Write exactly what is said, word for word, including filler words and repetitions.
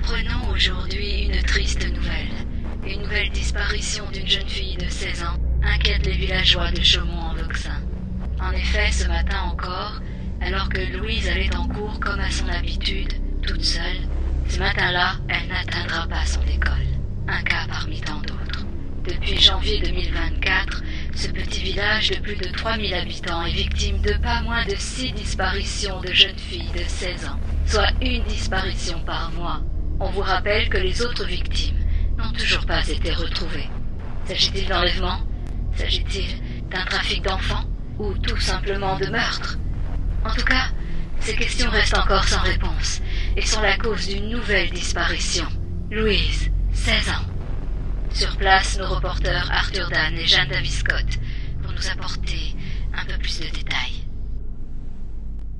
apprenons aujourd'hui une triste nouvelle. Une nouvelle disparition d'une jeune fille de seize ans inquiète les villageois de Chaumont-en-Vauxin. En effet, ce matin encore, alors que Louise allait en cours comme à son habitude, toute seule, ce matin-là, elle n'atteindra pas son école. Un cas parmi tant d'autres. Depuis janvier deux mille vingt-quatre, ce petit village de plus de trois mille habitants est victime de pas moins de six disparitions de jeunes filles de seize ans, soit une disparition par mois. On vous rappelle que les autres victimes n'ont toujours pas été retrouvées. S'agit-il d'enlèvement? S'agit-il d'un trafic d'enfants? Ou tout simplement de meurtre? En tout cas, ces questions restent encore sans réponse et sont la cause d'une nouvelle disparition. Louise, seize ans. Sur place, nos reporters Arthur Dan et Jeanne Davis-Scott vont nous apporter un peu plus de détails.